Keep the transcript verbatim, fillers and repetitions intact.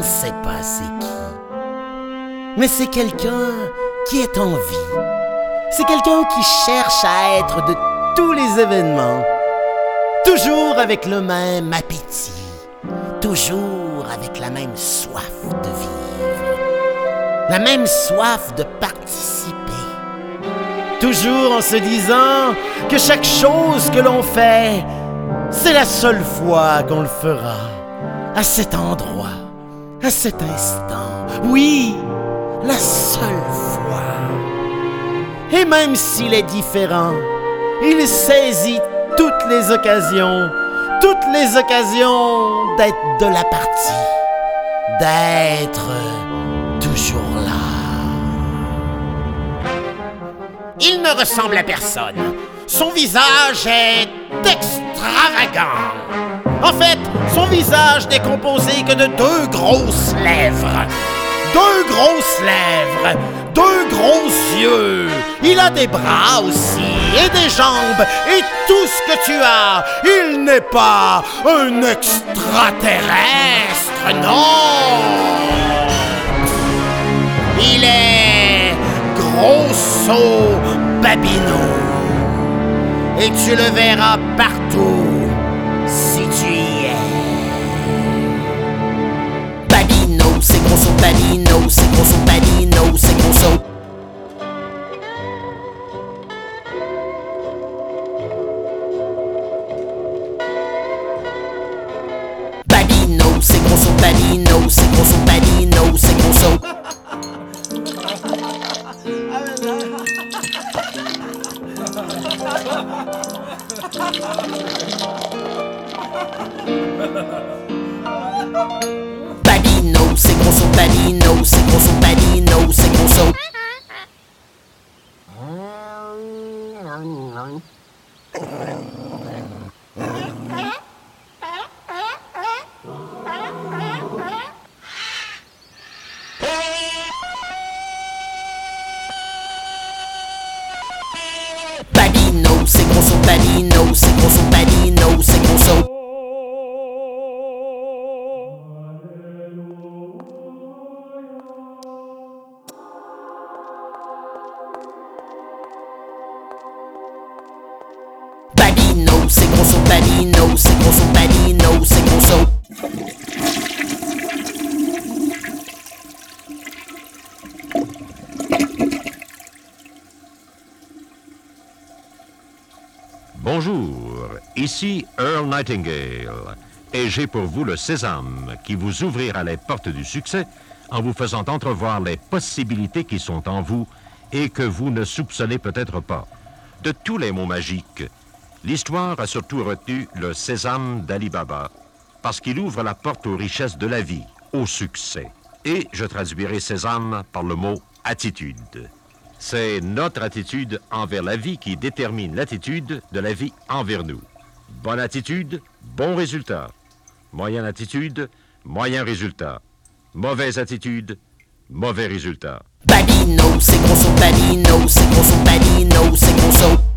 sait pas c'est qui. Mais c'est quelqu'un qui est en vie. C'est quelqu'un qui cherche à être de tous les événements. Toujours avec le même appétit. Toujours avec la même soif de vivre. La même soif de participer. Toujours en se disant que chaque chose que l'on fait, c'est la seule fois qu'on le fera. À cet endroit, à cet instant. Oui, la seule fois. Et même s'il est différent, il saisit toutes les occasions, toutes les occasions d'être de la partie, d'être toujours là. Il ne ressemble à personne. Son visage est extravagant. En fait, son visage n'est composé que de deux grosses lèvres. Deux grosses lèvres, deux gros yeux. Il a des bras aussi, et des jambes, et tout ce que tu as. Il n'est pas un extraterrestre, non. Il est grosso babino. Et tu le verras partout si tu y es. Babino, c'est grosso babino, c'est grosso babino, c'est grosso. Babino, c'est grosso babino, c'est grosso babino, c'est grosso. Babino, c'est grosso babino, c'est grosso babino, c'est grosso. Babino, c'est grosso babino, c'est grosso babino, c'est grosso. Babino, c'est grosso babino, c'est grosso babino, c'est grosso. Bonjour, ici Earl Nightingale, et j'ai pour vous le sésame qui vous ouvrira les portes du succès en vous faisant entrevoir les possibilités qui sont en vous et que vous ne soupçonnez peut-être pas. De tous les mots magiques, l'histoire a surtout retenu le sésame d'Ali Baba parce qu'il ouvre la porte aux richesses de la vie, au succès. Et je traduirai sésame par le mot attitude. C'est notre attitude envers la vie qui détermine l'attitude de la vie envers nous. Bonne attitude, bon résultat. Moyenne attitude, moyen résultat. Mauvaise attitude, mauvais résultat. Babino, c'est grosso babino, c'est grosso babino, c'est grosso.